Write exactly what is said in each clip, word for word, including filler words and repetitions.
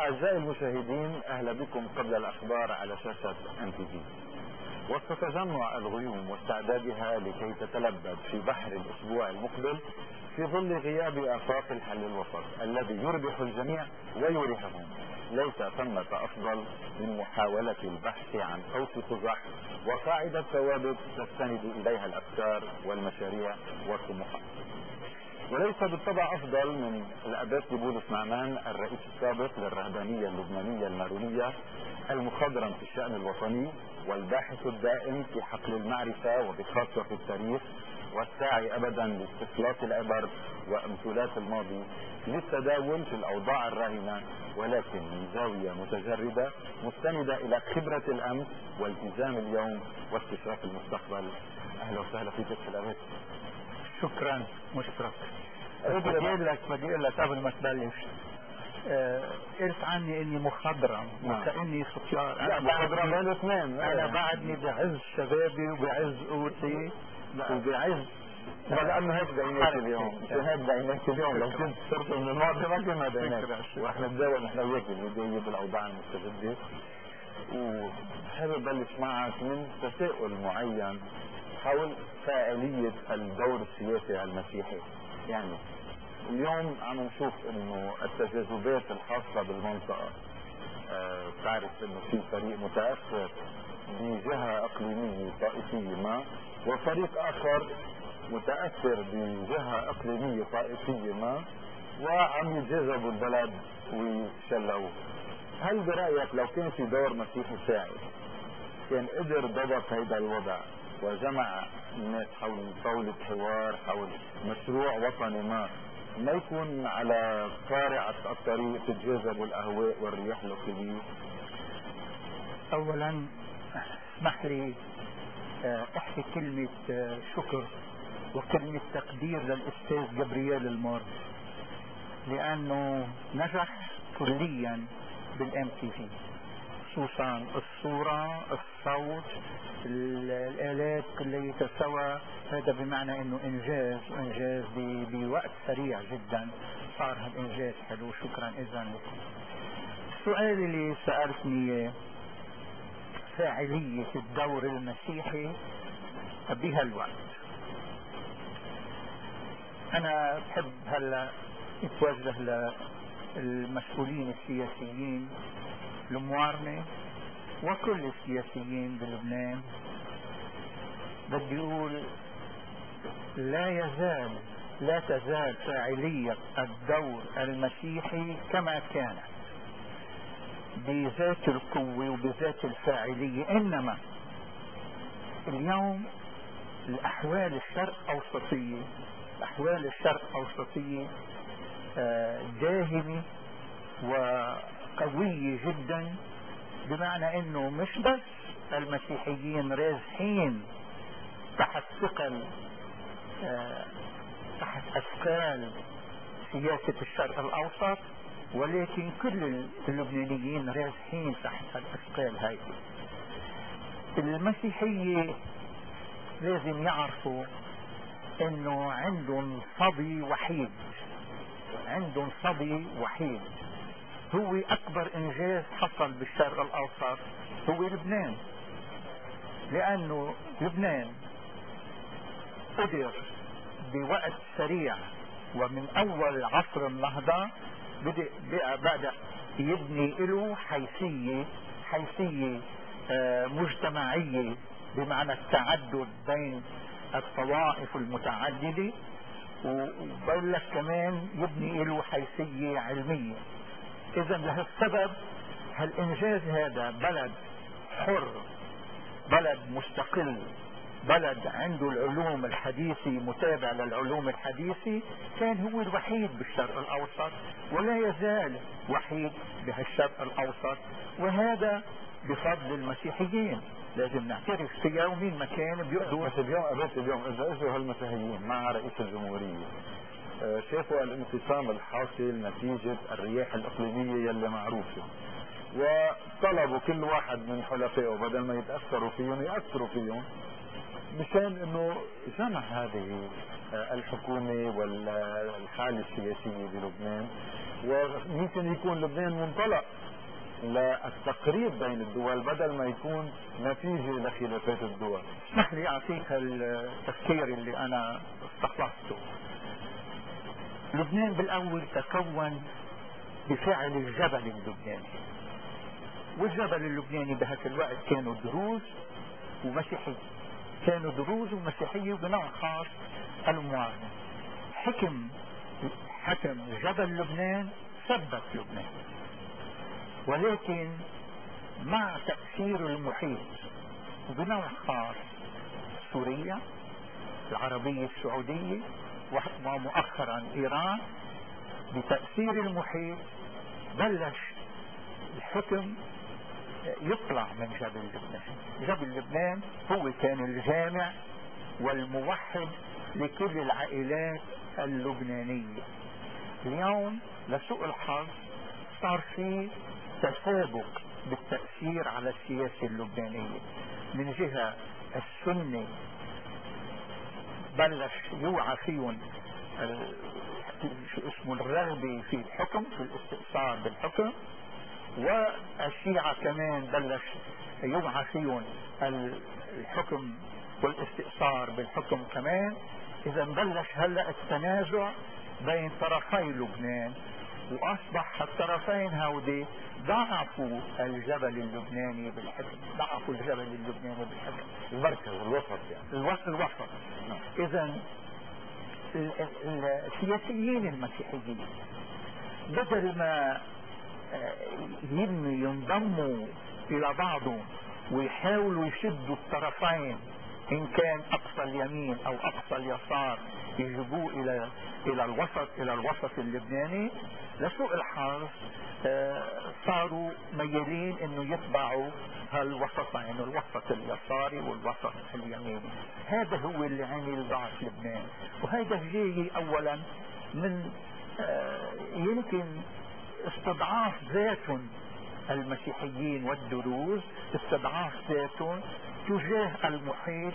أعزائي المشاهدين، أهلا بكم قبل الأخبار على شاشة إم تي في. وسط تجمع الغيوم واستعدادها لكي تتلبد في بحر الأسبوع المقبل في ظل غياب آفاق الحل الوسط الذي يربح الجميع ويريحهم، ليس ثمة أفضل من محاولة البحث عن قوس قزح وقاعدة ثوابت تستند إليها الأفكار والمشاريع والطموحات. وليس بالطبع أفضل من الأباس بولس نعمان الرئيس السابق للرهبانية اللبنانية المارونية المخضرم في الشأن الوطني والباحث الدائم في حقل المعرفة وبخاصة في التاريخ والساعي أبدا لاستخلاص العبر وأمثلات الماضي للتداول في الأوضاع الراهنة، ولكن من زاوية متجردة مستندة إلى خبرة الأمس والتزام اليوم واستشراف المستقبل. أهلا وسهلا فيك في الأباس. شكرا مشترك. بدي اقول لك بدي اقول لك قبل ما تبلش، آه قلت عني اني مخضرم وكاني سكر. انا مخضرم بين اثنين. انا بعدني بعز شبابي وبعز قوتي وبعز لانه هيك دعيناك اليوم، هيك دعيناك اليوم. لو كنت صرت من الماضي ما كنا دعيناك، واحنا نتداول نحن وياك الفيديو بالاوضاع المستجده. وحابب ابلش معك من تساؤل معين حول فاعلية الدور السياسي المسيحي. يعني اليوم عم نشوف انه التجاذبات الخاصة بالمنطقة، آه تعرف انه في فريق متأثر بجهة اقليمية طائفية ما، وفريق اخر متأثر بجهة اقليمية طائفية ما، وعم يتجاذبوا البلد ويشلوه. هل برأيك لو كان في دور مسيحي ساعد كان قدر ضبط هيدا الوضع وجمع الناس حول طاولة حوار حول مشروع وطني ما، ما يكون على قارعة الطريق تتجاذب الأهواء والرياح الإقليمية؟ أولا اسمح لي أحكي كلمة شكر وكلمة تقدير للأستاذ جبريال المار، لأنه نجح كليا بالام تي في، خصوصا الصورة، الصوت، الآلات كلية سوا. هذا بمعنى انه انجاز، وانجاز بوقت سريع جدا صار هالانجاز حلو. شكرا اذا لكم. السؤال اللي سألتني فاعلية الدور المسيحي بهالوقت، انا بحب هلا اتوجه للمسؤولين السياسيين الموارنة وكل السياسيين بلبنان. بدي اقول لا يزال لا تزال فاعلية الدور المسيحي كما كانت بذات القوة وبذات الفاعلية، انما اليوم الاحوال الشرق اوسطية احوال الشرق اوسطية داهمة وقوية جدا، بمعنى انه مش بس المسيحيين رازحين تحت ثقل آه تحت اثقال سياسة الشرق الاوسط، ولكن كل اللبنانيين رازحين تحت الاثقال هاي. المسيحية لازم يعرفوا انه عندهم صبي وحيد، عندهم صبي وحيد هو اكبر انجاز حصل بالشرق الاوسط، هو لبنان. لانه لبنان قدر بوقت سريع ومن اول عصر النهضة بدأ بدأ يبني له حيثية حيثية مجتمعية، بمعنى التعدد بين الطوائف المتعددة، وبقول لك كمان يبني له حيثية علمية. اذا لهالسبب هالانجاز هذا بلد حر، بلد مستقل، بلد عنده العلوم الحديثة، متابع للعلوم الحديثة، كان هو الوحيد بالشرق الاوسط ولا يزال وحيد بهالشرق الاوسط، وهذا بفضل المسيحيين. لازم نعترف فيها، ومين ما كان بيقدروا. بس اليوم قابلت اليوم اذا اجوا هالمسيحيين مع رئيس الجمهورية شافوا الانقسام الحاصل نتيجة الرياح الإقليمية يلي معروفة، وطلبوا كل واحد من حلفائه بدل ما يتأثروا فيهم يأثروا فيهم مشان انه جمع هذه الحكومة والحالة السياسية بلبنان وممكن يكون لبنان منطلق للتقريب بين الدول بدل ما يكون نتيجة لخلافات الدول. اسمح لي اعطيك التفكير اللي انا استخلصته. لبنان بالاول تكون بفعل الجبل اللبناني، والجبل اللبناني بهذا الوقت كانوا دروز ومسيحية، كانوا دروز ومسيحية وبنوع خاص المعارضة. حكم حكم جبل لبنان ثبت لبنان، ولكن مع تأثير المحيط وبنوع خاص سوريا، العربية السعودية، ومؤخرا إيران، بتأثير المحيط بلش الحكم يطلع من جبل لبنان. جبل لبنان هو كان الجامع والموحد لكل العائلات اللبنانية. اليوم لسوء الحظ صار في تسابق بالتأثير على السياسة اللبنانية. من جهة السنة بلش يوعى فيهم شو اسمه الرغبة في الحكم، في الاستئثار بالحكم، والشيعة كمان بلش يوعى فيهم الحكم والاستئثار بالحكم كمان. اذا بلش هلأ التنازع بين طرفي لبنان، واصبح الطرفين هودي ضعفوا الجبل اللبناني بالحكم، ضعفوا الجبل اللبناني بالحكم، المركز الوسط يعني الوسط الوسط. اذا السياسيين المسيحيين بدل ما ينضموا الى بعضهم ويحاولوا يشدوا الطرفين، ان كان اقصى اليمين او اقصى اليسار، يجيبوه الى الى الوسط الى الوسط اللبناني، لسوء الحظ صاروا ميالين انه يتبعوا هالوسطين، الوسط اليساري والوسط اليميني. هذا هو اللي عامل ضعف لبنان، وهذا جاي اولا من يمكن استضعاف ذاتهم المسيحيين والدروز، استضعاف ذاتهم تجاه المحيط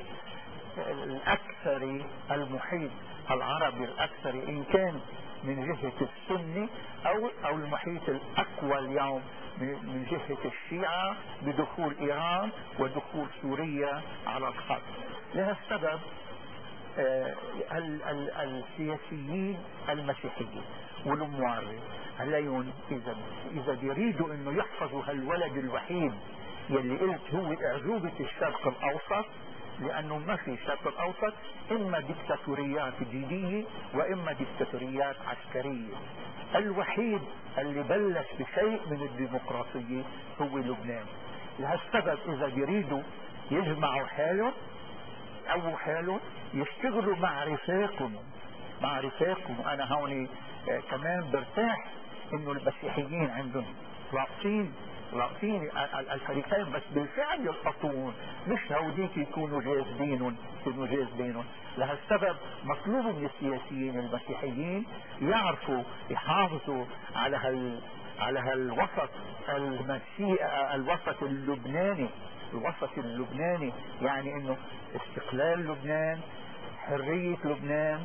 الاكثري، المحيط العربي الاكثري، ان كان من جهة السنة او او المحيط الاقوى اليوم من جهة الشيعة، بدخول ايران ودخول سوريا على الخط. لهذا السبب آه ال ال السياسيين المسيحيين والمعارضة عليهم اذا اذا بيريدوا انه يحفظوا هالولد الوحيد يلي قلت هو اعجوبة الشرق الاوسط، لانه ما في الشرق الاوسط اما ديكتاتوريات دينية واما ديكتاتوريات عسكرية. الوحيد اللي بلش بشيء من الديمقراطية هو لبنان. لهالسبب اذا بيريدوا يجمعوا حالهم او حالهم يشتغلوا مع رفاقهم مع رفاقهم. انا هوني آه كمان برتاح انه المسيحيين عندهم رابطين رابطين الفريقين، بس بالفعل يلقطون، مش هوديك يكونوا جاذبينهم يكونوا جاذبينهم. لهالسبب مطلوب من السياسيين المسيحيين يعرفوا يحافظوا على هال على هالوسط المسيحي، الوسط اللبناني الوسط اللبناني يعني انه استقلال لبنان، حرية لبنان،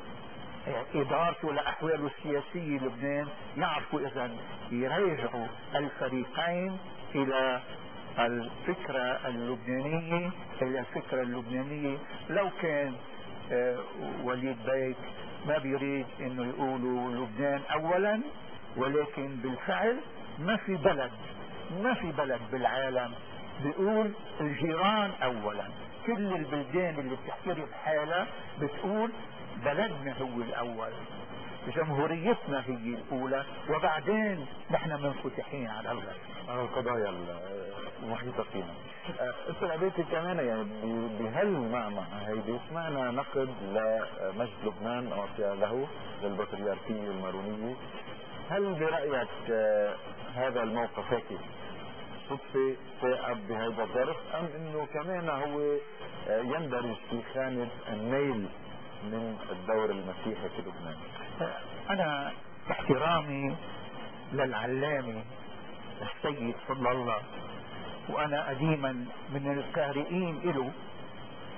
إدارته لأحواله السياسية لبنان. يعرفوا إذا يرجعوا الفريقين إلى الفكرة اللبنانية إلى الفكرة اللبنانية. لو كان آه وليد بيك ما بيريد إنه يقولوا لبنان أولا، ولكن بالفعل ما في بلد ما في بلد بالعالم بيقول الجيران أولا. كل البلدان اللي بتحترم حالها بتقول بلدنا هو الاول، جمهوريتنا هي الاولى، وبعدين نحن منفتحين على الغرب، على القضايا المحيطة فينا. استاذ عبيدي كمان يعني بهالمعمع هيدي سمعنا نقد لمجد لبنان او له للبطريركية المارونية. هل برأيك هذا الموقف هيك صدفة ثائب بهذا الظرف، ام انه كمان هو يندرج في خانة النيل من الدور المسيحي في لبنان؟ انا باحترامي للعلامة السيد صلى الله، وانا قديما من القارئين له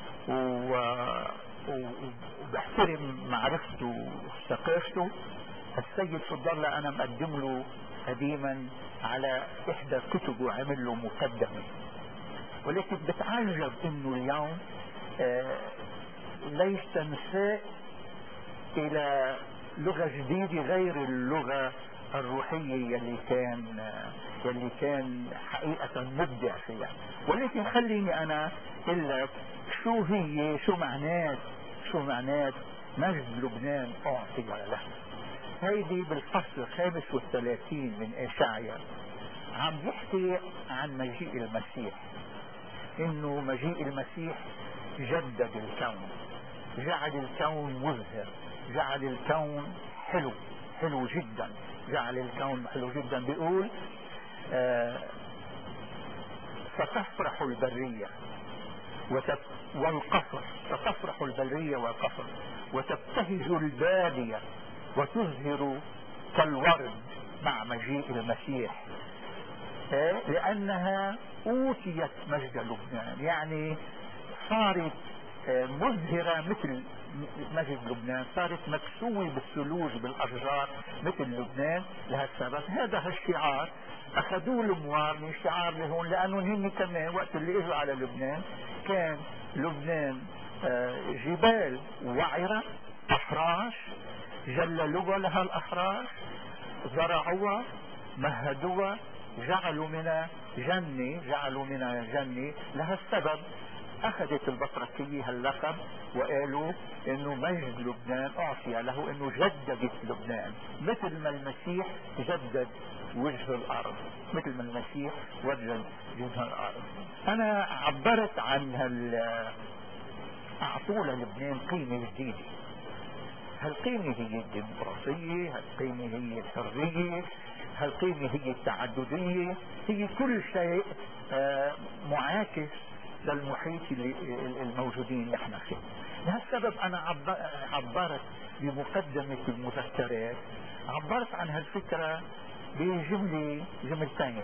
وبحترم معرفته وثقافته، السيد فضل الله أنا مقدم له قديما على إحدى كتبه عمل له مقدمة، ولكن بتعجب إنه اليوم آه ليس نساء إلى لغة جديدة غير اللغة الروحية يلي كان يلي كان حقيقة مبدع فيها. ولكن خليني أنا أقول لك شو هي شو معنات شو معنات مجد لبنان أعطي له. هيدي بالفصل الخامس والثلاثين من إشعياء عم يحكي عن مجيء المسيح، إنه مجيء المسيح جدد الكون، جعل الكون مزهر، جعل الكون حلو حلو جدا، جعل الكون حلو جدا. بيقول آه ستفرح البرية وتب... والقصر، ستفرح البرية والقصر وتبتهج البادية وتزهر كالورد مع مجيء المسيح، آه لأنها أوتيت مجد لبنان، يعني صارت آه مزهرة مثل مجد لبنان، صارت مكسوة بالثلوج بالأشجار مثل لبنان. لهالسبب هذا الشعار أخذوه الموار من شعار لهون، لأنه هن كمان وقت اللي إجوا على لبنان كان لبنان جبال وعرة أفراش، جللوها لها الأفراش، زرعوها مهدوها، جعلوا منها جنة جعلوا منها جنة. لهالسبب أخذت البطركية هاللقب وقالوا إنه مجد لبنان أعطي له، إنه جددت لبنان مثل ما المسيح جدد وجه الأرض، مثل ما المسيح وجد وجه الأرض. أنا عبرت عن هال أعطوا للبنان قيمة جديدة. هالقيمة هي الديمقراطية، هالقيمة هي الحرية، هالقيمة هي التعددية، هي كل شيء معاكس للمحيط الموجودين نحن فيه. لهالسبب أنا عبرت بمقدمة المذكرات، عبرت عن هالفكرة بجملة جملتين.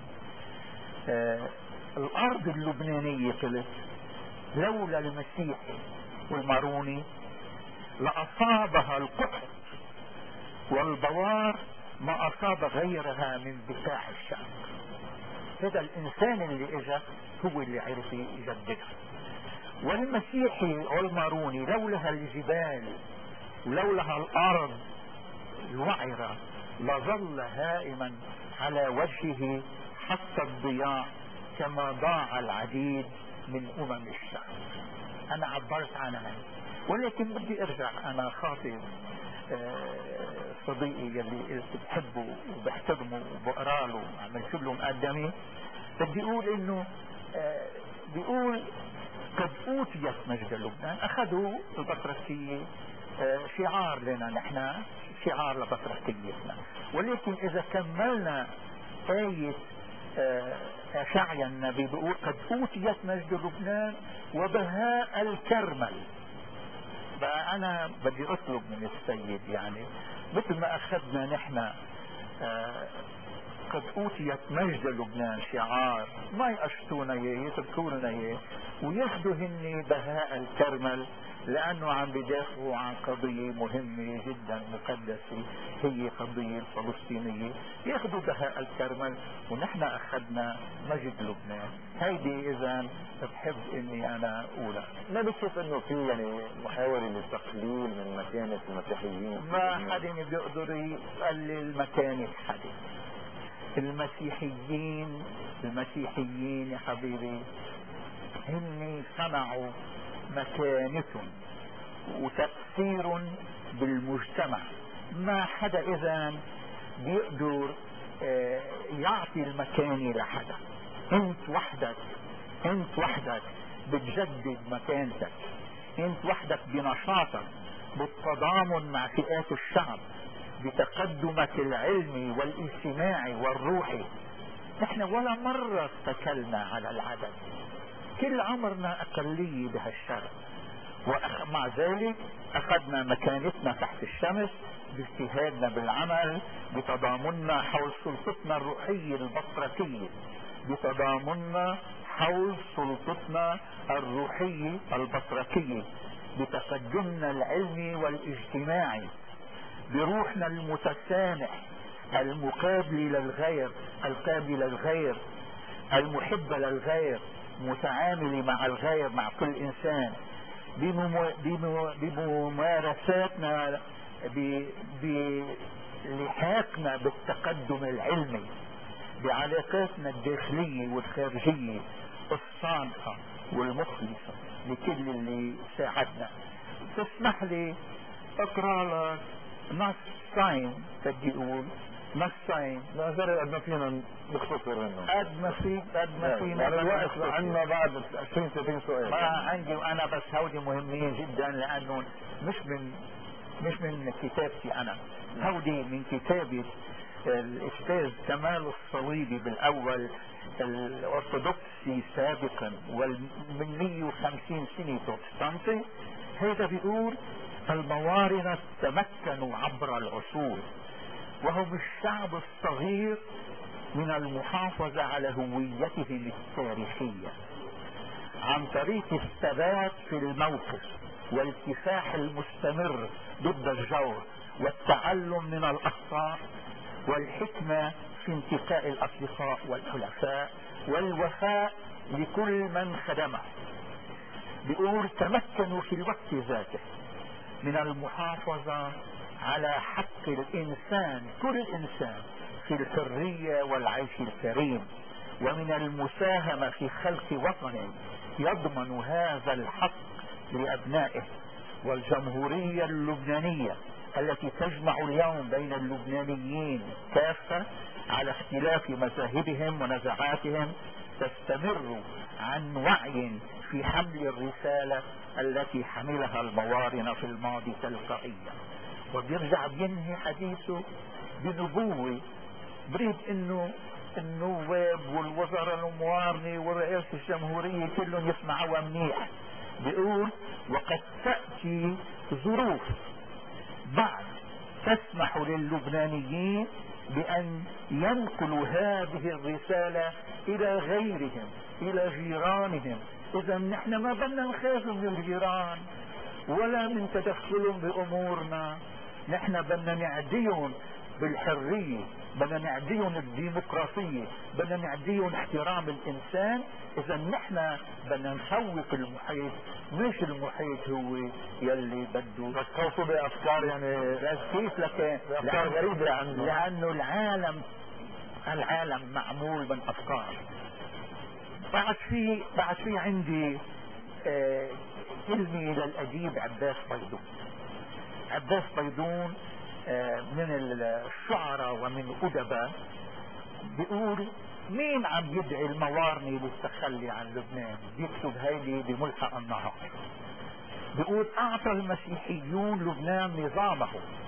آه الأرض اللبنانية قلت لولا المسيح والماروني لأصابها القحط والبوار ما أصاب غيرها من بقاع الشعب. هذا الإنسان اللي إجا هو اللي عرف يجددها. والمسيحي والماروني لولها الجبال ولولها الأرض الوعرة لظل هائما على وجهه حتى الضياع كما ضاع العديد من أمم الشعب. أنا عبرت عنها، ولكن بدي أرجع. أنا خاطب صديقي يلي قلت بحبه وبحترمه وبقرا له عملت له مقدمه، بدي أقول إنه بيقول قد أوتيت مجد لبنان. أخذوا البطرسية شعار لنا نحن، شعار لبطرسيتنا. ولكن إذا كملنا آية أشعيا النبي بيقول قد أوتيت مجد لبنان وبهاء الكرمل. بقى أنا بدي أطلب من السيد، يعني مثل ما أخذنا نحن قد أوتيت مجد لبنان شعار، ما يقشطونا اياه، يتركونا اياه وياخذوا هن بهاء الكرمل، لأنه عم بدافعوا عن قضية مهمة جدا مقدسة هي قضية الفلسطينية. ياخذوا بهاء الكرمل ونحن أخذنا مجد لبنان. هيدي إذا بحب إني أنا أقولها. ما بتشوف إنه في يعني محاولة للتقليل من مكانة المسيحيين؟ ما حدا بيقدر يقلل مكانة حدا. المسيحيين المسيحيين يا حبيبي هن صنعوا مكانتهم وتأثير بالمجتمع. ما حدا إذن بيقدر يعطي المكانة لحدا. انت وحدك انت وحدك بتجدد مكانتك، انت وحدك بنشاطك بالتضامن مع فئات الشعب بتقدمك العلمي والاجتماعي والروحي. نحن ولا مرة اتكلنا على العدد، كل عمرنا أقلية بهالشرق، ومع ذلك أخذنا مكانتنا تحت الشمس باجتهادنا بالعمل، بتضامننا حول سلطتنا الروحية البطركية، بتضامننا حول سلطتنا الروحية البطركية، بتقدمنا العلمي والاجتماعي، بروحنا المتسامح المقابل للغير، القابل للغير، المحب للغير، متعامل مع الغير، مع كل انسان، بممارساتنا، بلحاقنا بالتقدم العلمي، بعلاقاتنا الداخلية والخارجية الصادقة والمخلصة لكل اللي ساعدنا. تسمح لي اقرا لك نص ساين، بدي اقول نص ساين، لا جري قد ما فينا نختصر انه قد ما في قد ما فينا. يعني الوقت عندنا بعد عشرين ثلاثين سؤال. ما عندي وانا بس هودي مهمين جدا، لانه مش من مش من كتابتي انا، هودي من كتابة الاستاذ كمال الصليبي بالاول الارثوذكسي سابقا ومن مئة وخمسين سنة بروتستانتي. هذا بيقول الموارنة تمكنوا عبر العصور وهم الشعب الصغير من المحافظة على هويتهم التاريخية عن طريق الثبات في الموقف والكفاح المستمر ضد الجور والتعلم من الأخطاء والحكمة في انتقاء الأصدقاء والحلفاء والوفاء لكل من خدمه. بيقول تمكنوا في الوقت ذاته من المحافظة على حق الإنسان، كل إنسان، في الحرية والعيش الكريم، ومن المساهمة في خلق وطن يضمن هذا الحق لأبنائه. والجمهورية اللبنانية التي تجمع اليوم بين اللبنانيين كافة على اختلاف مذاهبهم ونزعاتهم تستمر عن وعي في حمل الرسالة التي حملها الموارنة في الماضي تلقائيا. وبيرجع بينهي حديثه بنبوة، بريد انه النواب والوزراء الموارنة ورئاسة الجمهورية كلهم يسمعوا منيح. بيقول وقد تأتي ظروف بعد تسمح للبنانيين بأن ينقلوا هذه الرسالة إلى غيرهم، إلى جيرانهم. إذا نحن ما بدنا نخاف من الجيران ولا من تدخلهم بأمورنا، نحن بدنا نعديهم بالحرية، بدنا نعديهم الديمقراطية، بدنا نعديهم احترام الإنسان. إذا نحن بدنا نخوف المحيط، مش المحيط هو يلي بده. بس خوفوا بأفكار يعني كيف لك أفكار غريبة عنه، لأنه العالم العالم معمول من أفكار. بعد في بعد في عندي آه كلمة للأديب عباس بيضون. عباس بيضون آه من الشعراء ومن الأدباء. بيقول مين عم يدعي الموارنة للتخلي عن لبنان؟ بيكتب هيدي بملحق النهار. بيقول اعطى المسيحيون لبنان نظامه،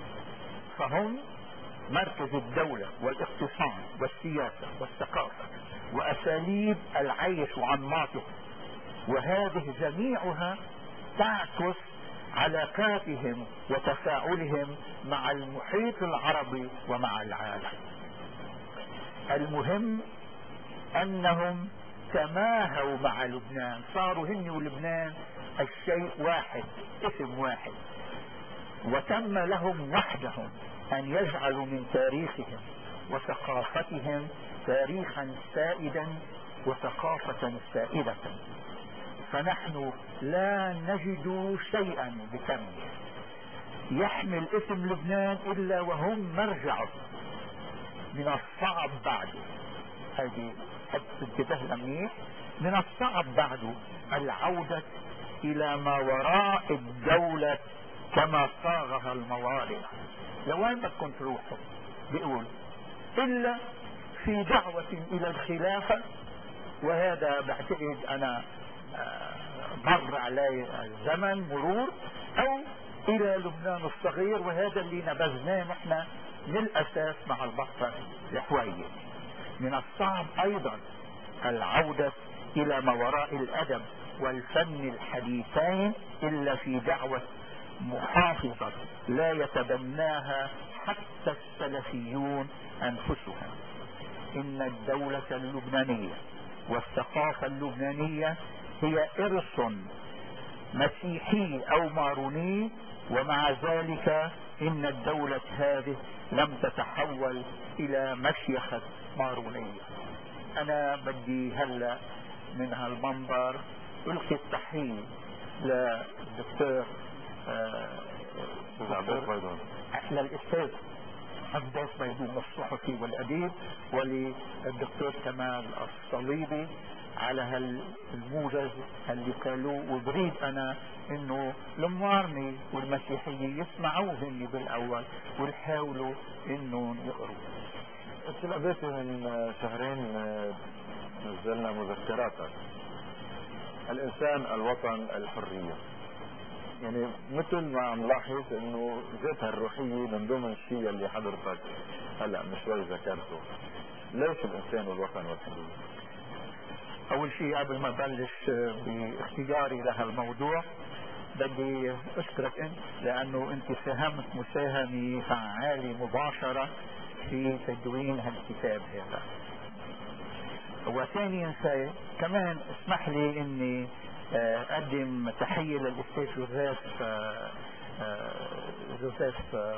فهم مركز الدولة والاقتصاد والسياسة والثقافة واساليب العيش وانماطه، وهذه جميعها تعكس علاقاتهم وتفاعلهم مع المحيط العربي ومع العالم. المهم انهم تماهوا مع لبنان، صاروا هن ولبنان الشيء واحد، اسم واحد، وتم لهم وحدهم ان يجعلوا من تاريخهم وثقافتهم تاريخا سائدا وثقافة سائدة. فنحن لا نجد شيئا بكم يحمل اسم لبنان الا وهم مرجعه. من الصعب بعده، هذه انتبه منيح، من الصعب بعده العودة الى ما وراء الدولة كما صاغها الموارنة. لوين بدكم تروحوا؟ بيقول الا في دعوة الى الخلافة، وهذا بعتقد انا مر عليه زمن مرور، او الى لبنان الصغير، وهذا اللي نبذناه نحن من الاساس مع البطة الحوية. من الصعب ايضا العودة الى ما وراء الادب والفن الحديثين الا في دعوة محافظة لا يتبناها حتى السلفيون انفسهم. ان الدولة اللبنانية والثقافة اللبنانية هي ارث مسيحي او ماروني، ومع ذلك إن الدولة هذه لم تتحول إلى مشيخة مارونية. أنا بدي هلأ من هالمنبر ألقي التحية للدكتور للأستاذ عباس بيضون الصحفي والأديب، وللدكتور كمال الصليبي على هالموجز اللي قالوه. وبريد أنا إنه الموارني والمسيحية يسمعوه هني بالأول ويحاولوا إنه يقروا. تلقيتي من شهرين نزلنا مذكراتك الإنسان الوطن الحرية، يعني مثل ما عم لاحظ انه ذاتها الروحية من ضمن الشيء اللي حضرتك هلا من شوي ذكرته. ليش الانسان والوطن والحرية؟ اول شيء قبل ما بلش باختياري لهالموضوع بدي اشكرك انت، لانه انت ساهمت مساهمة فعالة مباشرة في تدوين هالكتاب هذا. وثانيا كمان اسمح لي اني اقدم تحية للاستاذ جوزيف جوزيف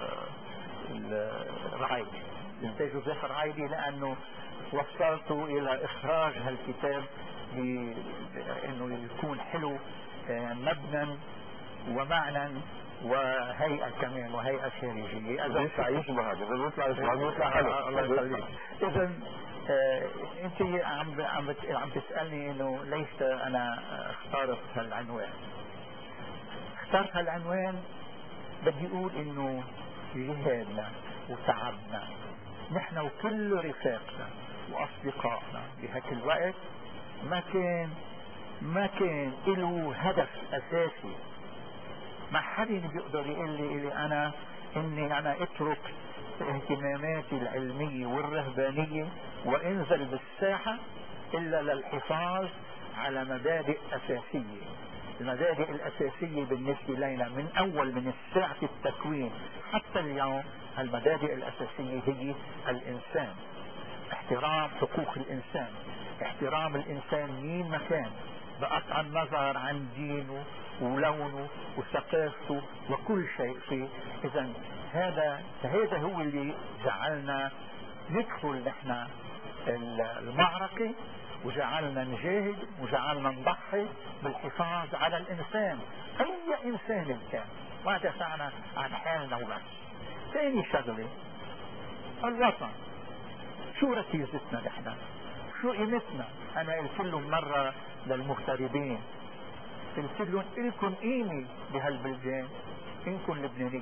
الرعايدي الاستاذ جوزيف الرعايدي، لانه وصلته الى اخراج هالكتاب بانه يكون حلو مبنى ومعنى وهيئة كمان وهيئة خارجية. اذا يطلع يشبه هذا اذا يطلع يطلع حلو. الله يخليك. اذا آه انت عم عم عم تسالني انه ليش انا اخترت هالعنوان. اخترت هالعنوان بدي اقول انه جهادنا وتعبنا نحن وكل رفاقنا واصدقائنا بهاك الوقت ما كان ما كان له هدف اساسي. ما حدا بيقدر يقول لي إلي انا اني انا اترك اهتماماتي العلمية والرهبانية وانزل بالساحة الا للحفاظ على مبادئ اساسية. المبادئ الاساسية بالنسبة لنا من اول من ساعة التكوين حتى اليوم، المبادئ الاساسية هي الانسان، احترام حقوق الانسان، احترام الانسان مين مكان بقطع النظر عن دينه ولونه وثقافته وكل شيء فيه. اذا هذا هذا هو اللي جعلنا ندخل نحن المعركة وجعلنا نجاهد وجعلنا نضحي بالحفاظ على الانسان اي انسان كان، ما دفعنا عن حالنا وبس. ثاني شغلة الوطن، شو ركيزتنا نحن؟ شو قيمتنا؟ انا قلت لهم مرة للمغتربين قلت لهم إلكم قيمة بهالبلدان إنكم لبنانيين،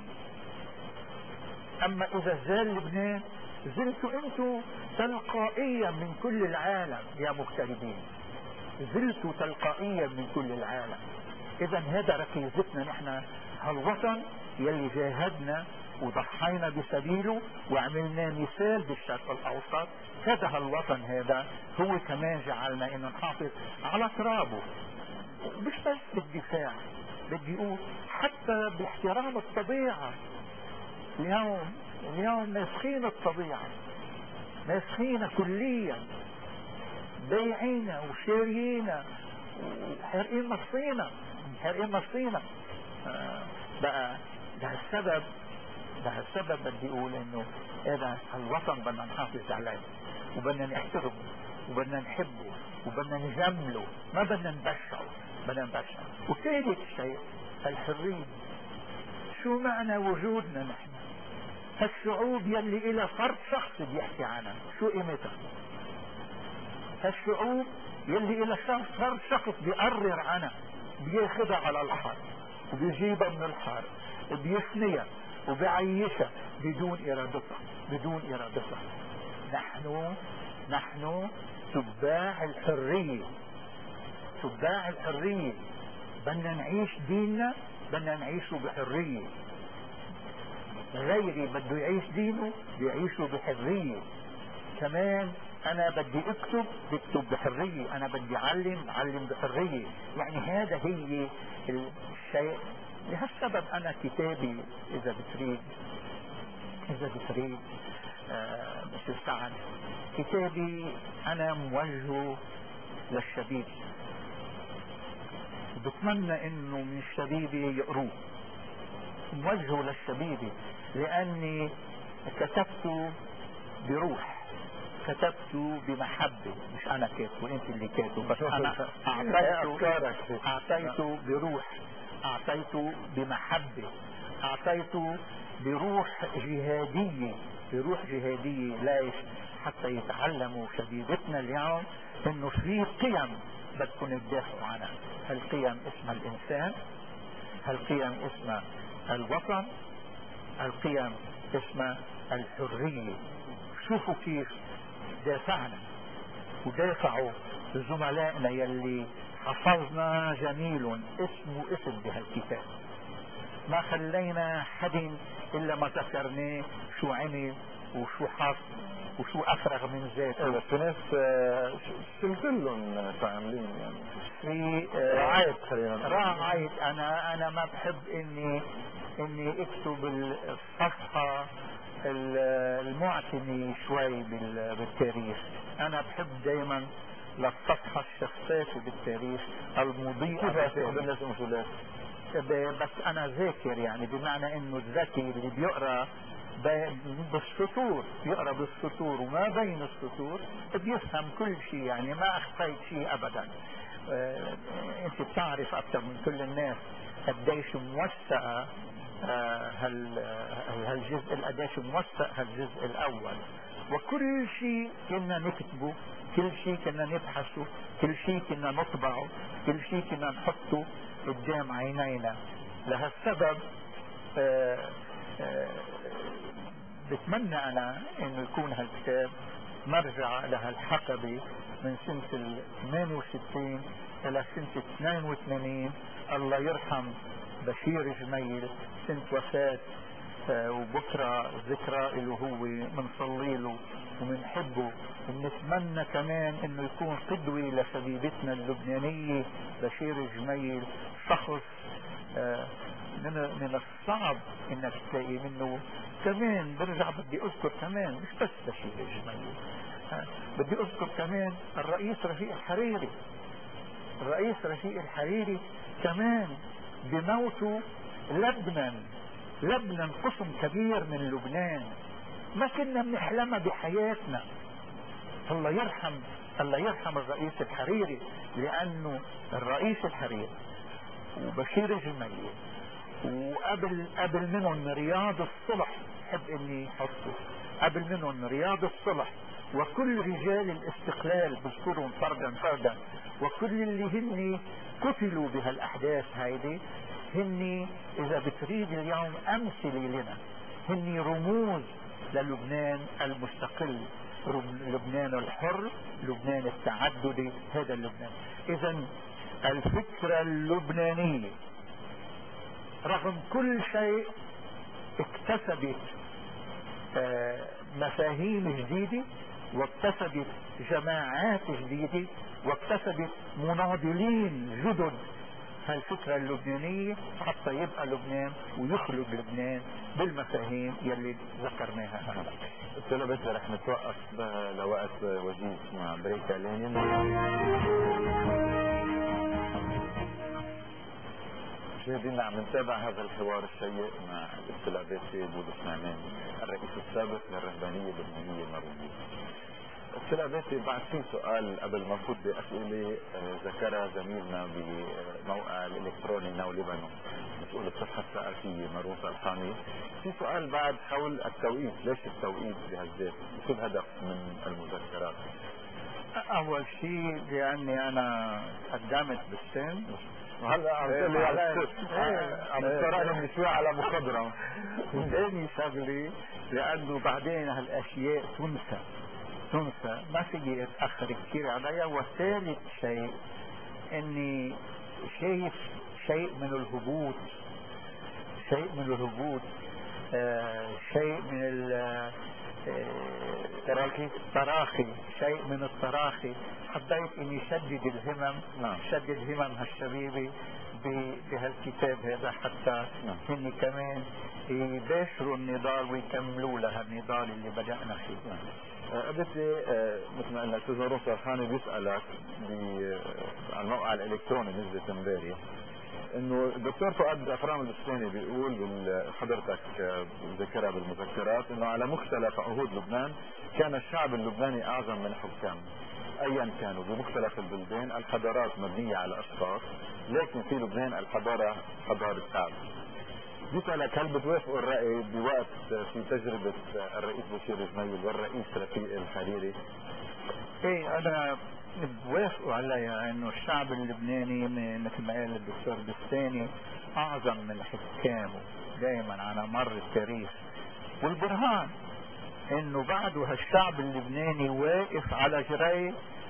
أما إذا زال لبنان زلتوا أنتوا تلقائيا من كل العالم يا مغتربين، زلتوا تلقائيا من كل العالم. إذا هذا ركيزتنا نحن، هالوطن يلي جاهدنا وضحينا بسبيله وعملنا مثال بالشرق الأوسط. هذا هالوطن هذا هو كمان جعلنا إنه نحافظ على ترابه، مش بس بالدفاع، بدي اقول حتى باحترام الطبيعة. اليوم اليوم ناسخين الطبيعة، ناسخينها كليا، بايعينا وشارينا وحارقين مصينا حارقين مصينا آه بقى ده السبب ده السبب بدي اقول انه هذا الوطن بدنا نحافظ عليه وبدنا نحترمه وبدنا نحبه وبدنا نجمله، ما بدنا نبشعه بدنا نبشعه. وثالث شيء الحرية. شو معنى وجودنا نحن؟ هالشعوب يلي إلى فرد شخص بيحكي عنها شو قيمتها؟ هالشعوب يلي إلى فرد شخص بيقرر عنها، بياخدها على الحرب وبيجيبها من الحرب وبيفنيها وبيعيشها بدون إرادتها بدون إرادتها. نحن نحن تباع الحرية، تباع الحرية. بدنا نعيش ديننا، بدنا نعيشه بحرية. غيري بده يعيش دينه بيعيشه بحرية. كمان انا بدي اكتب بكتب بحرية، انا بدي اعلم اعلم بحرية. يعني هذا هي الشيء. لهالسبب انا كتابي اذا بتريد اذا بتريد آه مثل سعد، كتابي انا موجهه للشبيب، بتمنى انه من الشبيبة يقروه. موجهه للشبيبة لاني كتبت بروح، كتبت بمحبة. مش انا كاتبه، انت اللي كاتبه، بس انا اعطيته اعطيت بروح، اعطيت بمحبة، اعطيت بروح جهادية، بروح جهادية. ليش؟ حتى يتعلموا شبيبتنا اليوم انه في قيم بدكم تدافعوا عنها. هالقيم اسمها الانسان، هالقيم اسمها الوطن، القيم اسمها الحرية. شوفوا كيف دافعنا ودافعوا زملائنا يلي حفظنا جميل اسمه اسم بهالكتاب. ما خلينا حد الا ما ذكرناه شو عمل وشو حط وشو افرغ من ذاته. في ناس سلسلهم عاملين يعني في رعاية، خلينا رعاية. انا انا ما بحب اني اني اكتب الصفحة المعتني شوي بالتاريخ. انا بحب دايما للصفحة الشخصية بالتاريخ المضيئة. كيف الناس مسؤولات؟ بس انا ذاكر، يعني بمعنى انه الذكي اللي بيقرأ بالسطور، يقرأ بالسطور وما بين السطور بيفهم كل شيء، يعني ما اخفيت شيء ابدا. اه انت بتعرف اكثر من كل الناس قديش موسعة اه هالجزء، قديش موسع هالجزء الاول، وكل شيء كنا نكتبه، كل شيء كنا نبحثه، كل شيء كنا نطبعه، كل شيء كنا نحطه قدام عينينا. لهالسبب اه اه بتمنى انا انه يكون هالكتاب مرجع لهالحقبة من سنة ال ثمانية وستين الى سنة اثنين وثمانين. الله يرحم بشير جميل، سنة وفاة اه وبكرة ذكرى له، هو منصلي له ومنحبه، وبنتمنى كمان انه يكون قدوة لشبيبتنا اللبنانية بشير جميل. شخص اه من من الصعب انك تلاقي منه. كمان برجع بدي اذكر كمان مش بس بشير جميل، بدي اذكر كمان الرئيس رفيق الحريري. الرئيس رفيق الحريري كمان بموته لبنان، لبنان قسم كبير من لبنان ما كنا بنحلمها بحياتنا. الله يرحم، الله يرحم الرئيس الحريري، لانه الرئيس الحريري وبشير جميل وقبل قبل منهم رياض الصلح، حب اني حطه قبل منهم رياض الصلح، وكل رجال الاستقلال بذكرهم فردا فردا، وكل اللي هن قتلوا بهالاحداث هيدي، هن اذا بتريد اليوم امثله لنا، هن رموز للبنان المستقل، لبنان الحر، لبنان التعددي، هذا اللبنان. اذا الفكرة اللبنانية رغم كل شيء اكتسبت مفاهيم جديدة، واكتسبت جماعات جديدة، واكتسبت مناضلين جدد. هالفكرة اللبنانية حتى يبقى لبنان ويخلق لبنان بالمفاهيم يلي ذكرناها هلا. قلت له بس رح نتوقف لوقت وجيز مع بريك اعلاني. مشاهدينا عم نتابع هذا الحوار الشيق مع السلاباتي بولس نعمان، الرئيس السابق للرهبانية اللبنانية المروزية. السلاباتي بعد في سؤال قبل ما نفوت بأسئلة ذكرها زميلنا بموقع الإلكتروني ناو لبنان مسؤول الصفحة الثقافية مروان صالحاني، في سؤال بعد حول التوقيت. ليش التوقيت بهالذات؟ شو الهدف من المذكرات؟ أول شيء لأني أنا قدمت بالسن، وهلا عم تقول لي عم تقرأنا من شوي على مخضرم. ثاني شغلة لأنه بعدين هالأشياء تنسى تنسى ما فيي اتأخر كثير عليها. وثالث شيء اني شايف شيء من الهبوط، شيء من الهبوط آه شيء من التراخي آه التراخي شيء من التراخي. حبيت اني شدد الهمم، نعم. شدد همم هالشبيبة بهالكتاب هذا حتى نعم. هن كمان يباشروا النضال ويكملوا لها النضال اللي بدأنا فيه. نعم. قبل مثل ما قلنا استاذ مروان صالحاني بيسألك على الموقع الالكتروني نزلت امبارح انه الدكتور فؤاد جعفران البستاني بيقول حضرتك ذكرها بالمذكرات انه على مختلف عهود لبنان كان الشعب اللبناني اعظم من حكامه ايا كانوا بمختلف البلدان. الحضارات مبنية على اشخاص، لكن في لبنان الحضارة حضارة شعب. بسألك هل بتوافقوا الرأي بوقت في تجربة الرئيس بشير جميل والرئيس رفيق الحريري؟ ايه انا بوافقوا عليها انه الشعب اللبناني مثل ما قال الدكتور بستاني اعظم من حكامه دائما على مر التاريخ، والبرهان انه بعده هالشعب اللبناني واقف على جري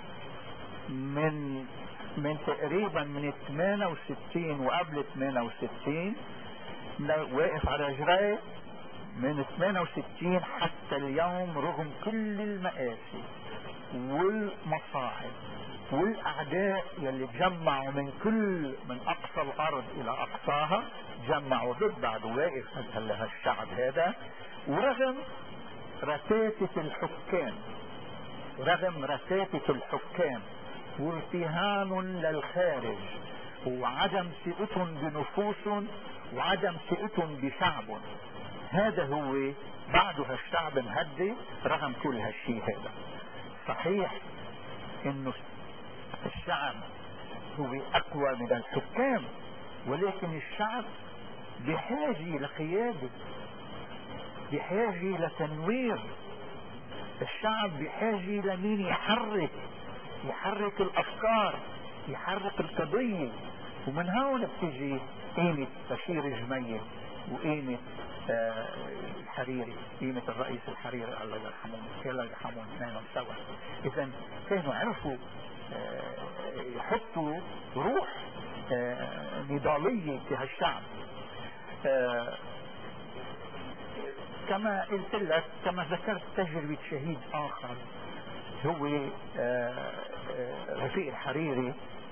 من من تقريبا من ثمانية وستين وقبل ثمانية وستين، واقف على جري من ثمانية وستين حتى اليوم رغم كل المآسي والمصاعب والاعداء يلي تجمعوا من كل من اقصى الارض الى اقصاها، تجمعوا ضد بعد واقف هلا هالشعب هذا. ورغم رتاتة الحكام رغم رتاتة الحكام وارتهان للخارج وعدم ثقتهم بنفوسهم وعدم ثقتهم بشعبهم، هذا هو بعده هالشعب مهدي رغم كل هالشيء هذا. صحيح انه الشعب هو اقوى من الحكام، ولكن الشعب بحاجة لقيادة، بحاجة لتنوير. الشعب بحاجة لمين يحرك يحرك الافكار، يحرك القضية. ومن هون بتجي قيمة بشير جميل وقيمة آه الحريري، قيمة الرئيس الحريري الله يرحمه الله يرحمه اثنينهم سوا. اذا كانوا عرفوا آه يحطوا روح آه نضالية في هالشعب. آه كما قلت لك، كما ذكرت تجربة شهيد اخر هو آه رفيق الحريري.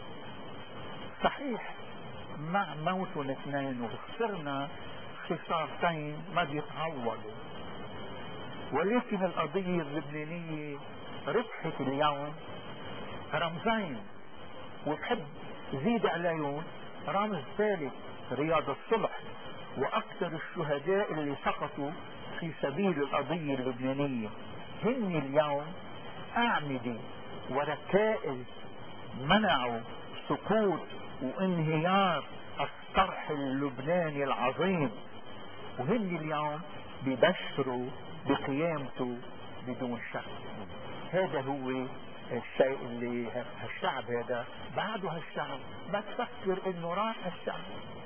صحيح مع موت الاثنين وخسرنا خسارتين ما بيتعوضوا، ولكن القضية اللبنانية ربحت اليوم رمزين، وبحب زيد عليهم رمز ثالث، رياض الصلح. واكثر الشهداء اللي سقطوا في سبيل القضية اللبنانية هن اليوم اعمدة وركائز منعوا سقوط وانهيار الطرح اللبناني العظيم، وهن اليوم بيبشروا بقيامته بدون شك. هذا هو الشيء اللي هالشعب هذا بعده هالشعب ما تفكر انه راح هالشعب.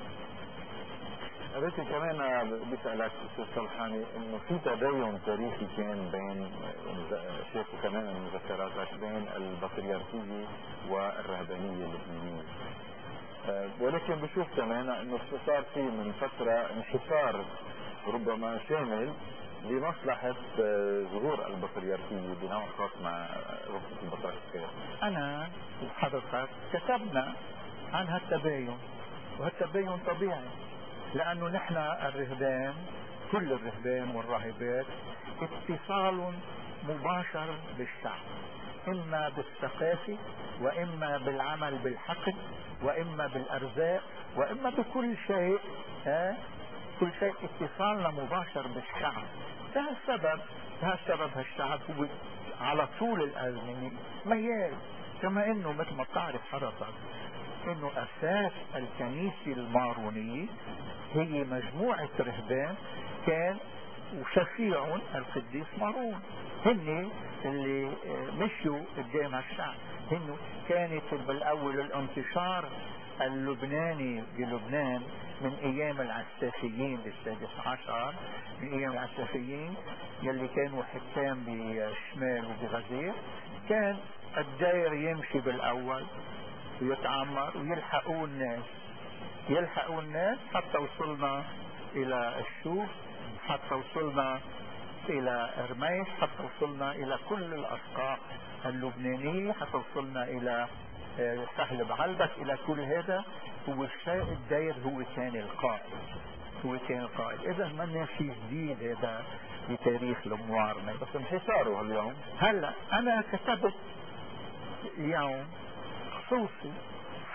قريت كمان بسألك أستاذ صلحاني إنه في تباين تاريخي كان بين شافوا كمان المذكراتك بين البطريركية والرهبانية اللبنانية، ولكن بشوف كمان إنه صار في من فترة انحسار ربما شامل لمصلحة ظهور البطريركية بنوع خاص مع رفقة البطريركية. أنا وحضرتك كتبنا عن هالتباين، وهالتباين طبيعي لأنه نحن الرهبان كل الرهبان والراهبات اتصال مباشر بالشعب، إما بالثقافة وإما بالعمل بالحقل وإما بالأرزاق وإما بكل شيء. ها كل شيء اتصالنا مباشر بالشعب. ده السبب ده السبب هالشعب هو على طول الأزمنة ميال، كما إنه مثل ما بتعرف حضرتك إنه أساس الكنيسة المارونية هي مجموعة رهبان كان وشفيعهم القديس مارون، هن اللي مشوا قدام الشعب. هن كانت بالاول الانتشار اللبناني بلبنان من ايام العساسيين بالسادس عشر، من ايام العساسيين يلي كانوا حكام بالشمال وبغزير. كان الداير يمشي بالاول ويتعمر ويلحقوا الناس يلحقوا الناس حتى وصلنا الى الشوف، حتى وصلنا الى ارميش، حتى وصلنا الى كل الاسقاط اللبنانية، حتى وصلنا الى سهل بعلبك. الى كل هذا هو الشيء الداير هو كان القائد هو كان القائد. اذا ما في جديد هذا بتاريخ الموارنة، بس انحساره اليوم. هلا انا كتبت اليوم خصوصي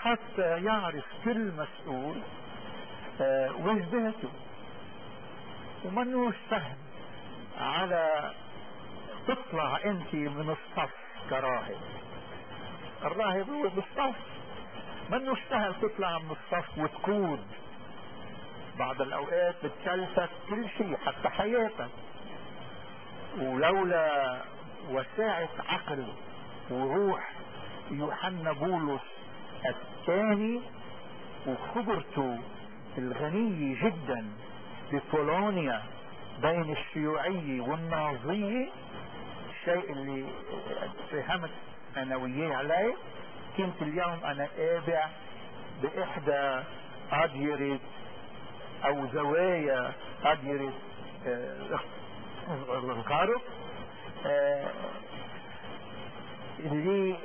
حتى يعرف كل مسؤول آه واجباته. ومنوش سهل على تطلع انت من الصف كراهب. الراهب هو بالصف، منوش سهل تطلع من الصف وتقود. بعض الاوقات بتكلفك كل شيء حتى حياتك، ولولا وساعة عقل وروح يوحنا بولس الثاني وخبرته الغنية جدا ببولونيا بين الشيوعية والنازية، الشيء اللي فهمت انا وياه عليه، كنت اليوم انا تابع باحدى اديرة او زوايا اديرة الغرب آه اللي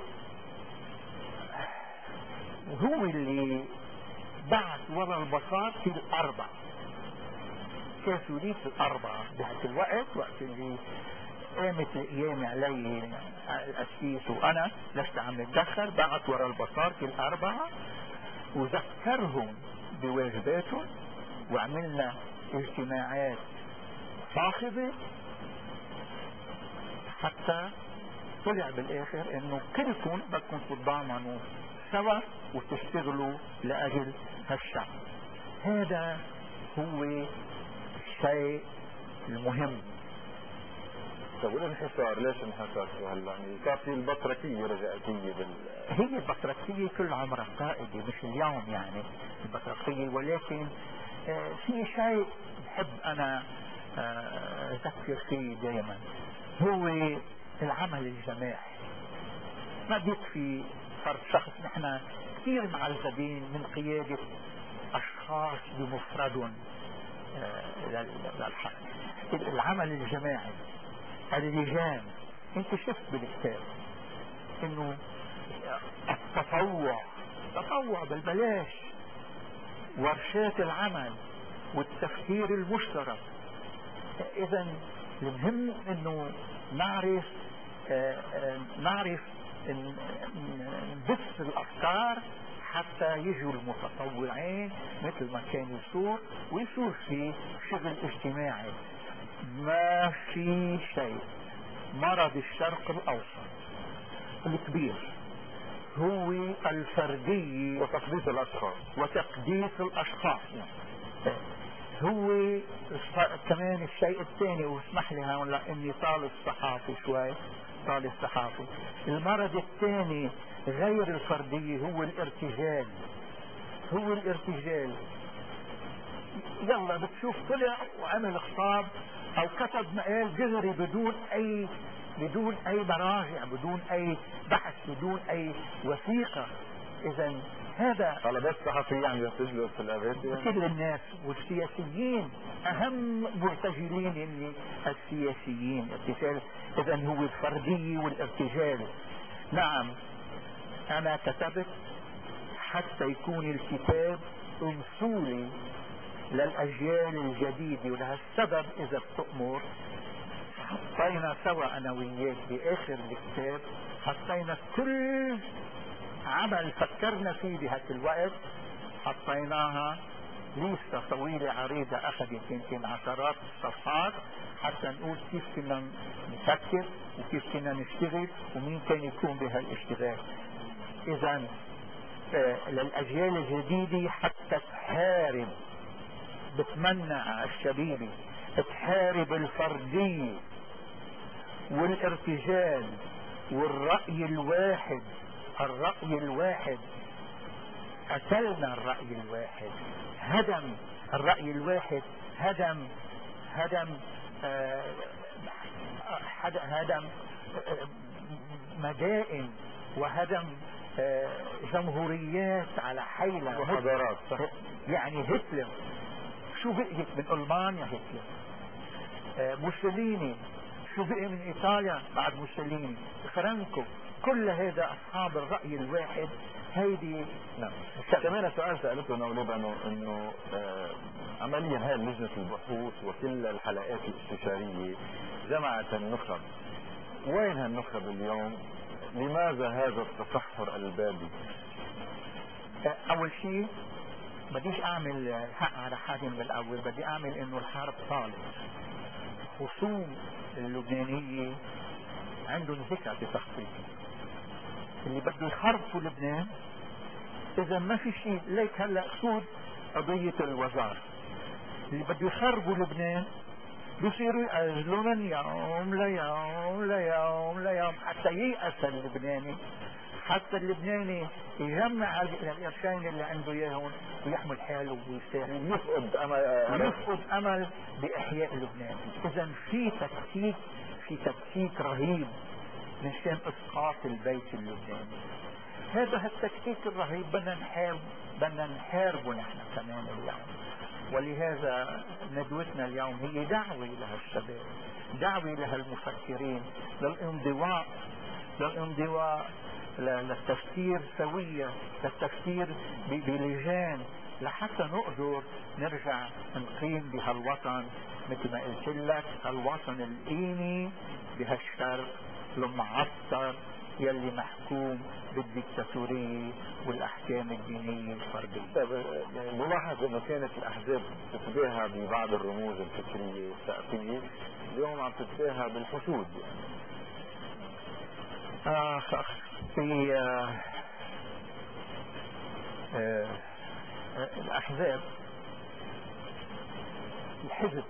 هو اللي بعت ورا البصار في الاربع كاثوليك الاربعة بهذا الوقت، وقت اللي قامت القيامة علي الاسيس وانا لست عم نتدخل، بعت ورا البصار في الاربعة وذكرهم بواجباتهم، وعملنا اجتماعات صاخبة حتى طلع بالاخر انه كلكم بدكم تتضامنوا سوا وتشتغلوا لاجل هالشعب. هذا هو الشيء المهم. طب والانحسار ليش انحسر هلا؟ يعني صار في البطركية رجعتية بال هي البطركية كل عمرها قائدة، مش اليوم يعني البطركية، ولكن آه في شيء بحب انا آه اذكر فيه دائما، هو العمل الجماعي. ما بيكفي فرد شخص، نحن كثير معذبين من قيادة اشخاص بمفردهم آه للحق. العمل الجماعي، اللجان، انت شفت بالكتاب انه التطوع تطوع بالبلاش، ورشات العمل والتفكير المشترك. اذا المهم انه نعرف آآ آآ نعرف نبث الافكار حتى يجوا المتطوعين مثل ما كان يصير، ويصير في شغل اجتماعي. ما في شيء مرض الشرق الاوسط الكبير هو الفردية وتقديس الاشخاص وتقديس الاشخاص. هو كمان الشيء الثاني، واسمح لي هون اني طالب صحافي شوي، طالب صحافي. المرض الثاني غير الفردية هو الارتجال، هو الارتجال. يلا بتشوف طلع وعمل خطاب او كتب مقال جذري بدون اي بدون اي مراجع، بدون اي بحث، بدون اي وثيقة. اذا هذا طلبات صحفية عم يرتجلوا في الأغاني. كل الناس والسياسيين اهم مرتجلين اللي السياسيين ارتجال. اذا هو الفردية والارتجال. نعم انا كتبت حتى يكون الكتاب انصولي للاجيال الجديدة، ولهالسبب اذا بتأمر حطينا سوا انا وياك باخر الكتاب، حطينا كل عمل فكرنا فيه بهذا الوقت، حطيناها لسه طويلة عريضة اخذت يمكن عشرات الصفحات حتى نقول كيف كنا نفكر وكيف كنا نشتغل ومين كان يكون بهالاشتغال. اذا آه للاجيال الجديدة حتى تحارب، بتمنى على الشبيبة تحارب الفردية والارتجال والرأي الواحد. الرأي الواحد قتلنا الرأي الواحد، هدم الرأي الواحد، هدم هدم آه هدم آه مدائن، وهدم آه جمهوريات على حيلة وحضارات. يعني هتلر شو بقيت من ألمانيا؟ هتلر. آه موسوليني شو بقي من ايطاليا بعد موسوليني؟ فرانكو. كل هذا اصحاب الرأي الواحد. هيدي نعم. كمان سؤال سألته نوليب انه انه آه عمليا هاي لجنة البحوث وكل الحلقات الاستشارية جمعت النخب. وين هالنخب اليوم؟ لماذا هذا التصحر البابي؟ اول شيء بديش اعمل حق على حدا من الاول، بدي اعمل انه الحرب طالت. خصوم اللبنانية عندهم ذكاء بتخطيطهم، اللي بده يخربوا لبنان اذا ما في شيء. ليك هلا سود قضية الوزارة، اللي بده يخربوا لبنان بيصيروا يأجلوا من يوم ليوم ليوم ليوم حتى ييأس اللبناني، حتى اللبناني يجمع القرشين اللي عنده اياهم ويحمل حاله ويسافر، يفقد امل يفقد امل باحياء لبنان. اذا في تكتيك في تكتيك رهيب من شان اسقاط البيت اللبناني. هذا التكتيك الرهيب بدنا نحارب بدنا نحاربه نحن كمان اليوم. ولهذا ندوتنا اليوم هي دعوة لها الشباب، دعوة لها المفكرين للانضواء للانضواء للتفكير سوية، للتفكير بلجان، لحتى نقدر نرجع نقيم بهالوطن مثل ما قلت لك، الوطن القيمي بهالشرق المعطر يلي محكوم بالديكتاتورية والاحكام الدينية الفردية. ملاحظ انه كانت الاحزاب تتباهى ببعض الرموز الفكرية الثقافية، اليوم عم تتباهى بالحشود يعني. آه في آه آه الأحزاب، الحزب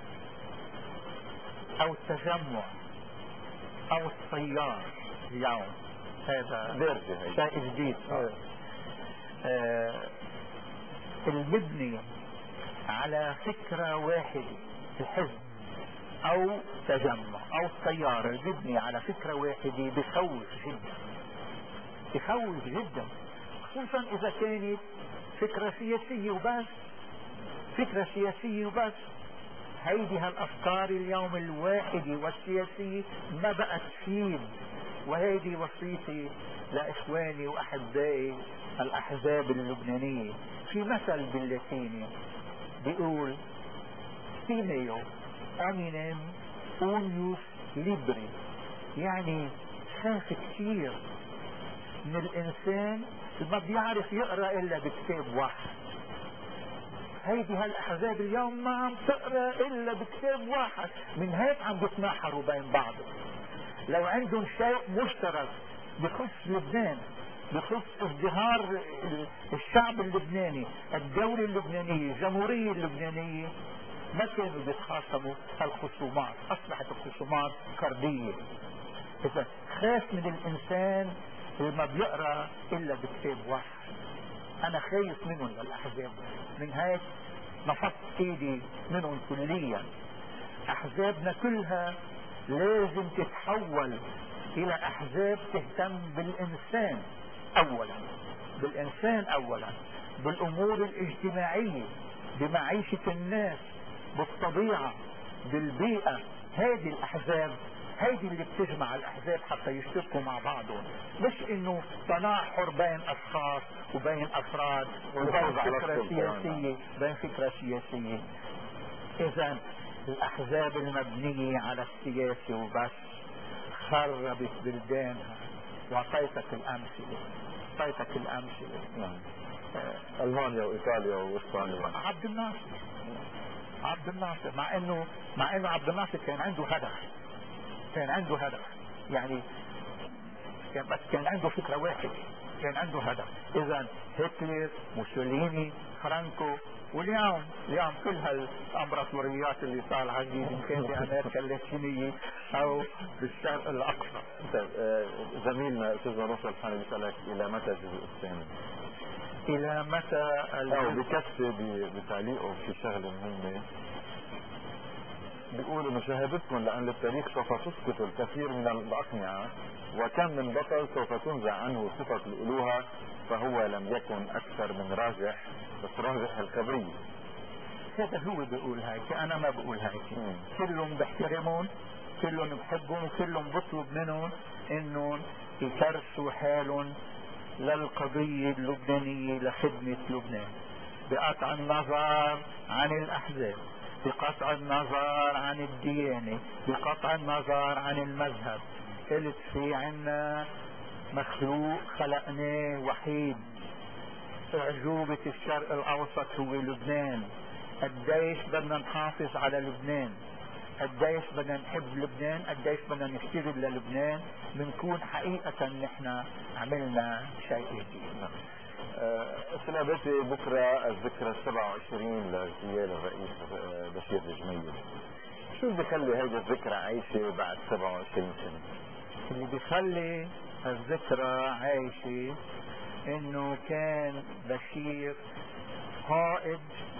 أو التجمع أو التيار اليوم هذا شيء جديد. آه. آه المبني على فكرة واحدة، الحزب او تجمع او التيار المبني على فكرة واحدة بخوف جدا، بخوف جدا، خصوصا اذا كانت فكرة سياسية وبس، فكرة سياسية وبس. هيدي هالافكار اليوم الواحدة والسياسية ما بقت تفيد. وهيدي وصيتي لاخواني واحبائي الاحزاب اللبنانية. في مثل باللاتيني بيقول تيميو امينم اونيوس ليبري، يعني خاف كثير من الانسان اللي ما بيعرف يقرأ الا بكتاب واحد. هيدي هالاحزاب اليوم ما عم تقرأ الا بكتاب واحد، من هيك عم بيتناحروا بين بعضهم. لو عندهم شيء مشترك بخص لبنان، بخص ازدهار الشعب اللبناني، الدولة اللبنانية، الجمهورية اللبنانية، ما كانوا بيتخاصموا. هالخصومات اصبحت الخصومات فردية. اذا خاف من الانسان اللي ما بيقرأ الا بكتاب واحد. انا خايف منهم للاحزاب، من هيك نفضت ايدي منهم كليا. احزابنا كلها لازم تتحول الى احزاب تهتم بالانسان اولا، بالانسان اولا، بالامور الاجتماعية، بمعيشة الناس، بالطبيعة، بالبيئة. هذه الاحزاب هذه اللي بتجمع الاحزاب حتى يشتركوا مع بعضهم، مش انه تناحر بين اشخاص وبين افراد وبين فكرة سياسية بين فكرة سياسية. اذا الاحزاب المبنية على السياسة وبس خربت بلدانها. واعطيتك الامثلة اعطيتك الامثلة نعم. آه. المانيا وايطاليا واسبانيا. عبد الناصر عبد الناصر مع انه مع انه عبد الناصر كان عنده هدف، كان عنده هدف يعني كان بس كان عنده فكرة واحدة، كان عنده هدف. اذا هتلر، موسوليني، فرانكو، واليوم اليوم كل هالامبراطوريات اللي طالعه جديد، ان كان بامريكا اللاتينيه او بالشرق الاقصى. زميلنا استاذ نصر الحاني بيسالك الى متى الجزء الثاني؟ الى متى؟ او بكفي بتعليقه في شغله مهمه، بيقول انه شهادتكم لان التاريخ سوف تسقط الكثير من الاقنعه، وكم من بطل سوف تنزع عنه صفه الالوهه، فهو لم يكن اكثر من راجح، بس راجح الخبريه. هذا هو بيقول هيك، انا ما بقول هيك. كلهم بحترمون، كلهم بحبهم، وكلهم بطلب منهم انهم يكرسوا حالهم للقضيه اللبنانيه لخدمه لبنان، بقطع النظر عن الاحزاب، بقطع النظر عن الديانة، بقطع النظر عن المذهب. قلت في عنا مخلوق خلقناه وحيد، أعجوبة الشرق الأوسط هو لبنان. قديش بدنا نحافظ على لبنان، قديش بدنا نحب لبنان، قديش بدنا نشتغل للبنان، بنكون حقيقة نحن عملنا شيء جديد. سنابتي بكرة الذكرى السبعة وعشرين لاغتيال الرئيس بشير الجميل، شو اللي بيخلي هيدي الذكرى عايشة بعد سبعة وعشرين سنة؟ اللي بيخلي الذكرى عايشة انه كان بشير قائد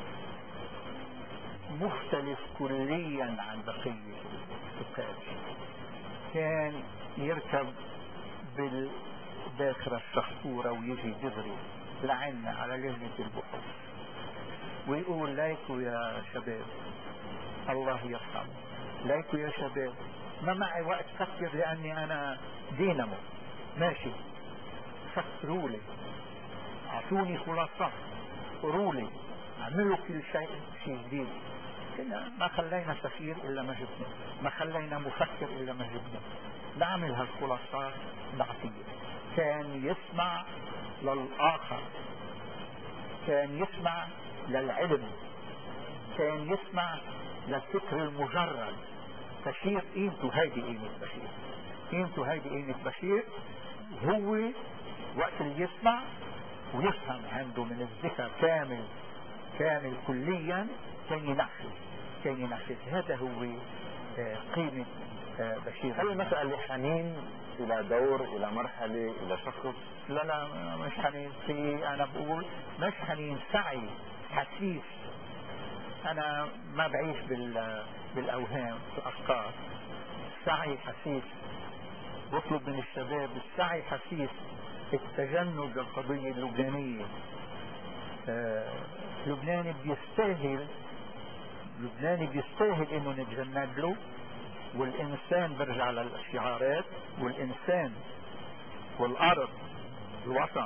مختلف كليا عن بقية القادة. كان يركب بالداخرة الشخصورة ويجي دغري لعنا على لجنة البحوث ويقول ليكوا يا شباب الله يرحمه، ليكوا يا شباب ما معي وقت فكر لاني انا دينامو ماشي، فكروا لي، اعطوني خلاصات، قولوا لي، اعملوا كل شيء شيء جديد. كنا ما خلينا سفير الا ما جبنا، ما خلينا مفكر الا ما جبنا، نعمل هالخلاصات نعطيه. كان يسمع للاخر، كان يسمع للعلم، كان يسمع للفكر المجرد. بشير قيمته هيدي قيمة بشير، قيمته هيدي قيمة بشير. هو وقت اللي يسمع ويفهم عنده من الذكر كامل كامل كليا كان ينفذ، كان ينفذ. هذا هو قيمة بشير. هل مسألة حنين الى دور، الى مرحلة، الى شخص؟ لا لا مش حنين، في انا بقول مش حنين، سعي حسيس. انا ما بعيش بال بالاوهام الافكار، سعي حسيس. بطلب من الشباب السعي حسيس، التجند للقضية اللبنانية. آه لبنان بيستاهل، لبنان بيستاهل انه نتجند له. والانسان برجع للشعارات، والانسان والارض الوطن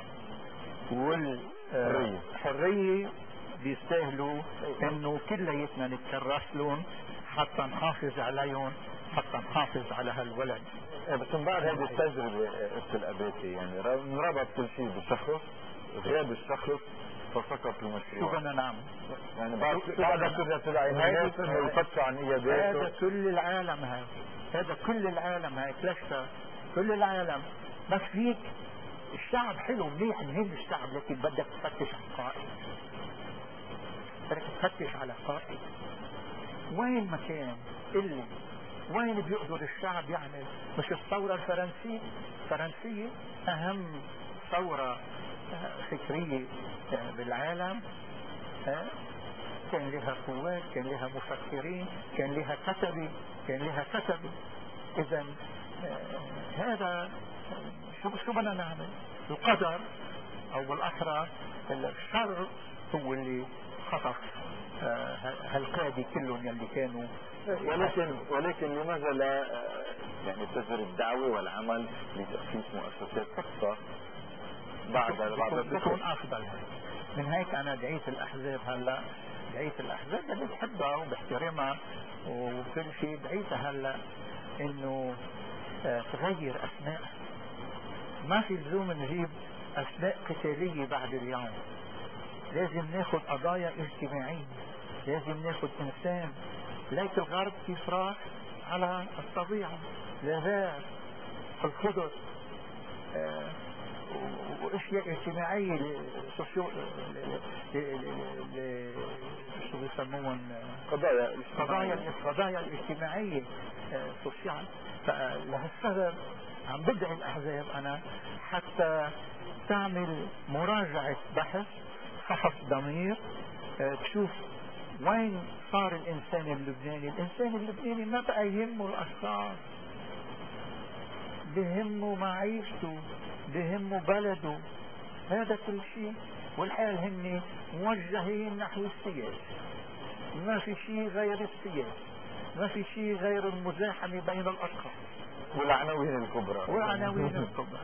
والحرية بيستاهلوا انه كلياتنا نتكرس لهم حتى نحافظ عليهم، حتى نحافظ على هالولد. بس من بعد هذه التجربة استاذ أباتي يعني انربط كل شيء بالشخص، غياب الشخص فسقط المشروع. شو بدنا نعمل؟ يعني بعد بعد كده طلع الناس انه يفتشوا عن اياداته. هذا كل العالم، هذا هذا كل العالم، هاي كلاشتا كل العالم. بس فيك الشعب حلو منيح مهم الشعب، لكن بدك تفتش على القائد، بدك تفتش على قائد. وين مكان اللي وين بيقدر الشعب يعمل؟ مش الثورة الفرنسية؟ الفرنسية أهم ثورة فكرية بالعالم، كان لها قوات، كان لها مفكرين، كان لها كتبة، كان لها كتبة. إذا هذا شو شو بدنا نعمل؟ القدر أو بالأحرى الشر هو اللي خطف هالقادة كلهم يلي كانوا. ولكن ولكن لماذا لا يعني تجري الدعوة والعمل لتأسيس مؤسسات خاصة بعد بعد بتكون أفضل. من هيك أنا دعيت الأحزاب، هلا دعيت الأحزاب اللي بحبها وبحترمها وكل شيء، دعيتها هلا إنه تغير أسماء. ما في لزوم نجيب أسماء قتالية بعد اليوم، لازم ناخد قضايا اجتماعية، لازم ناخد إنسان. ليك الغرب كيف راح على الطبيعة، الغابات، الخضر، آه واشياء اجتماعية، سوسيو شو بيسموهم، قضايا قضايا القضايا الاجتماعية سوسيال. فلهالسبب عم بدعي الأحزاب أنا حتى تعمل مراجعة بحث، فحص ضمير، تشوف وين صار الإنسان اللبناني. الإنسان اللبناني ما بقى يهمه الأشخاص، بهمه معيشته، بهمه بلده، هذا كل شيء. والحال هن موجهين نحو السياسة، ما في شيء غير السياسة، ما في شيء غير المزاحمة بين الأشخاص والعناوين الكبرى والعناوين الكبرى.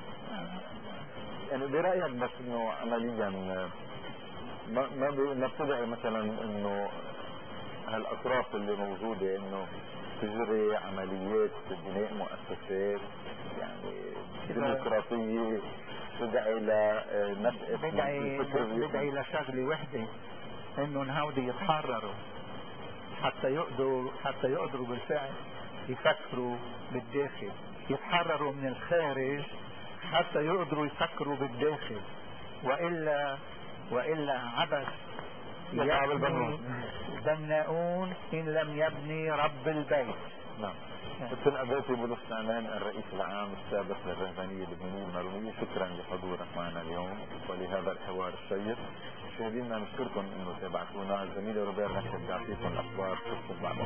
يعني برأيك بس انه عمليا ما ما بتدعي مثلا انه هالاطراف اللي موجودة انه تجري عمليات بناء مؤسسات يعني ديمقراطية تدعي لنشأة بدعي بدعي لشغلة وحدة، انه هودي يتحرروا حتى يقدروا حتى يقدروا بالفعل يفكروا بالداخل، يتحرروا من الخارج حتى يقدروا يفكروا بالداخل، وإلا وإلا عبث يبني بناؤون إن لم يبني رب البيت. نعم. كنت أبيتي بولس نعمان الرئيس العام السابق للرهبانية اللبنانية المارونية، شكرا لحضورك معنا اليوم ولهذا الحوار الشيق. مشاهدينا نشكركم انه تابعتونا. الزميلة روبير نشر يعطيكم الاخبار.